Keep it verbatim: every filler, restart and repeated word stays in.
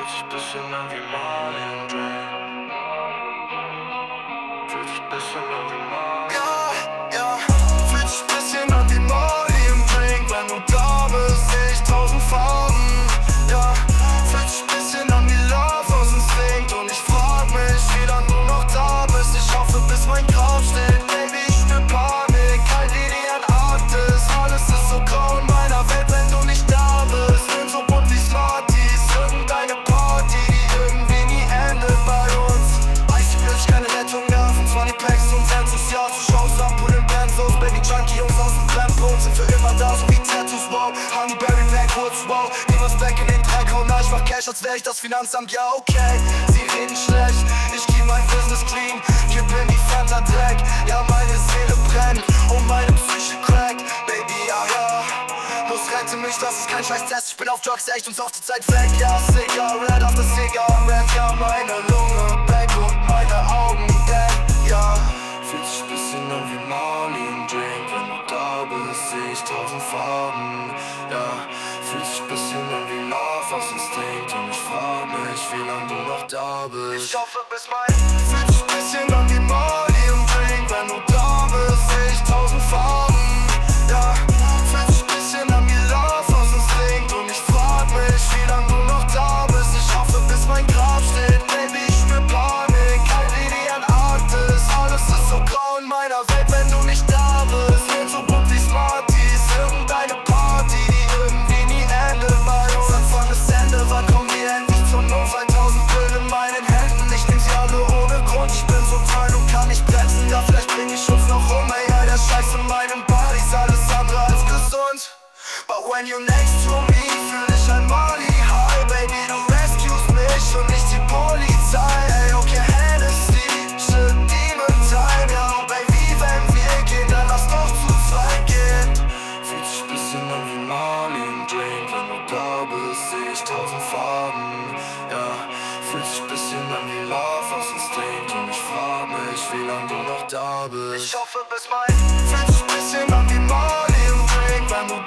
Fühlt sich bisschen an wie Marley und Drake. Fühlt sich bisschen an wie Marley. Ja, ja, fühlt sich bisschen an wie Marley und Drake. Wenn du da bist, seh ich tausend Farben. Ja, fühlt sich bisschen an wie Love aus Instinct. Und ich frag mich, wie lange du noch da bist. Ich hoffe, bis mein Grab steht. Baby, ich spür Panik, kalt wie die Antarktis. Alles ist so grau in meiner Welt, wenn du nicht da bist. Bin so bunt wie Smarties, irgendeine Party, die irgendwie nie endet bei uns. Weiß ich plötzlich keine Rettung mehr, fünfundzwanzig Packs und Census. Ja, zu Shows ab, Pool in Benzos. Baby Junkie, Jungs aus dem Brennpunkt sind für immer da, so wie Tattoos, wow. Honey Berry Backwoods, wow. Niemals back in den Dreck, oh nein, ich mach Cash, als wär ich das Finanzamt, ja okay. Sie reden schlecht, ich keep mein Business clean. Kipp in die Fanta Dreck, ja meine Seele brennt und meine Psyche crackt. Baby, ja, ja, los rette mich, das ist kein Scheiß-Test. Ich bin auf Drugs, echt und auf die Zeit weg, ja. Cigarette auf das Cigarette, ja, meine Lunge weg und meine Augen dead, ja. Fühlt sich bisschen an wie Marley und Drake. Wenn du da bist, seh ich tausend Farben. Ja, fühlt sich bisschen an wie Love aus Instinct. Und ich frag mich, wie lange du noch da bist. Ich hoffe, bis mein fühlt sich bisschen an wie Marley und Drake. Wenn du da bist, seh ich tausend Farben. Ja, fühlt sich bisschen an wie Love aus Instinct. Und ich frag mich, wie lange du noch da bist. Ich hoffe, bis mein Grab steht. Baby, ich spür Panik, kalt wie die Antarktis. Alles ist so grau in meiner Welt, wenn du nicht da bist. Bin so bunt wie Smarties, irgendeine Party, die irgendwie nie endet bei uns. Anfang bis Ende, wann kommen wir endlich zur Notfall? Tausend Pillen in meinen Händen, ich nehm sie alle ohne Grund. Ich bin so tight und kann nicht bremsen, ja vielleicht bring ich uns noch um. Ey, all der Scheiß in meinem Body ist alles andere als gesund. But when you're next to me, fühl ich ein Marley High. Baby, du rescuest mich und nicht die Polizei. Ey, okay, Hennessy, shit, Demon Time. Ja, Baby, wenn wir gehen, dann lass doch zu zweit gehen. Fühlt sich bisschen an wie Marley und Drake. Wenn du da bist, seh ich tausend Farben. Ja, fühlt sich bisschen an wie Love aus Instinct. Und ich frag mich, wie lange du noch da bist. Ich hoffe, bis mein fühlt sich bisschen an wie Marley und Drake. Wenn du